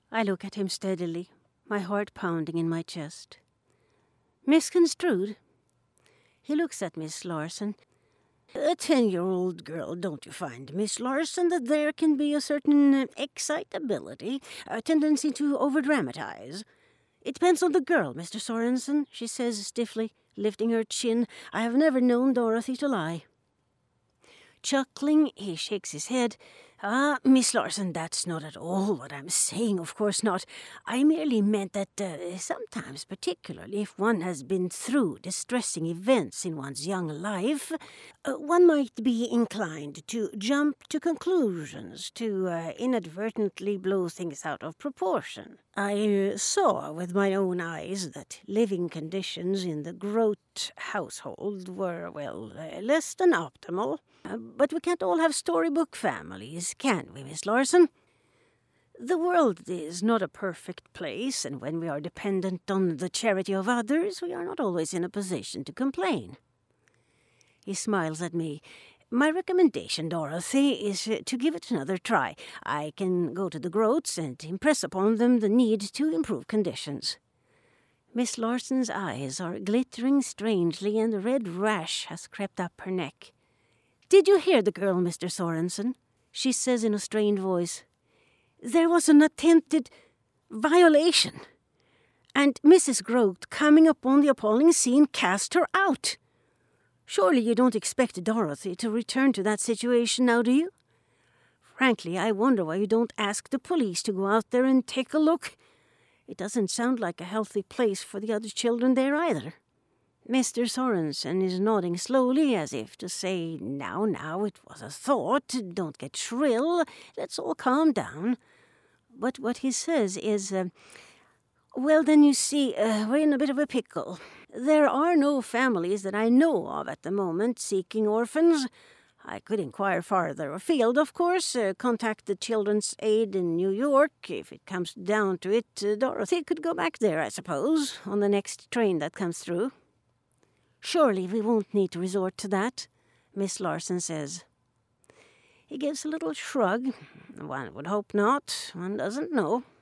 I look at him steadily, my heart pounding in my chest. Misconstrued? He looks at Miss Larson. A 10-year-old girl, don't you find, Miss Larson, that there can be a certain excitability, a tendency to overdramatize? It depends on the girl, Mr. Sorensen, she says stiffly, lifting her chin. I have never known Dorothy to lie. Chuckling, he shakes his head. Miss Larson, that's not at all what I'm saying, of course not. I merely meant that sometimes, particularly if one has been through distressing events in one's young life, one might be inclined to jump to conclusions, to inadvertently blow things out of proportion. I saw with my own eyes that living conditions in the Grote household were, less than optimal. But we can't all have storybook families, can we, Miss Larson? The world is not a perfect place, and when we are dependent on the charity of others, we are not always in a position to complain. He smiles at me. My recommendation, Dorothy, is to give it another try. I can go to the Grotes and impress upon them the need to improve conditions. Miss Larson's eyes are glittering strangely, and a red rash has crept up her neck. Did you hear the girl, Mr. Sorensen? She says in a strained voice. There was an attempted violation, and Mrs. Grote, coming upon the appalling scene, cast her out. Surely you don't expect Dorothy to return to that situation now, do you? Frankly, I wonder why you don't ask the police to go out there and take a look. It doesn't sound like a healthy place for the other children there either. Mr. Sorensen is nodding slowly, as if to say, now, it was a thought, don't get shrill, let's all calm down. But what he says is, well, then you see, we're in a bit of a pickle. There are no families that I know of at the moment seeking orphans. I could inquire farther afield, of course, contact the Children's Aid in New York. If it comes down to it, Dorothy could go back there, I suppose, on the next train that comes through. Surely we won't need to resort to that, Miss Larson says. He gives a little shrug. One would hope not. One doesn't know.